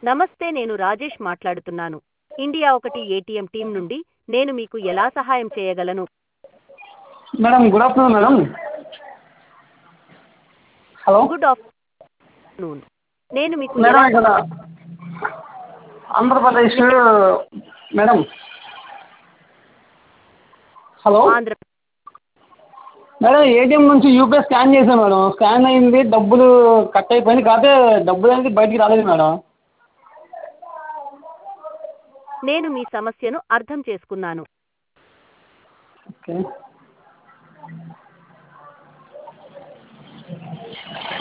నమస్తే, నేను రాజేష్ మాట్లాడుతున్నాను. ఇండియా ఒకటి ఏటీఎం టీం నుండి. నేను మీకు ఎలా సహాయం చేయగలను? Madam good afternoon madam. Hello good afternoon. నేను మీకు మేడం ఎలా ఇక్కడ Andhra Pradesh madam. Hello Andhra madam, ATM నుంచి యూపీఐ స్కాన్ చేశాను మేడం. స్కాన్ అయింది, డబ్బులు కట్ అయిపోయింది. కాకపోతే డబ్బులు అనేది బయటికి రాలేదు మేడం. నేను మీ సమస్యను అర్థం చేసుకున్నాను. ఓకే.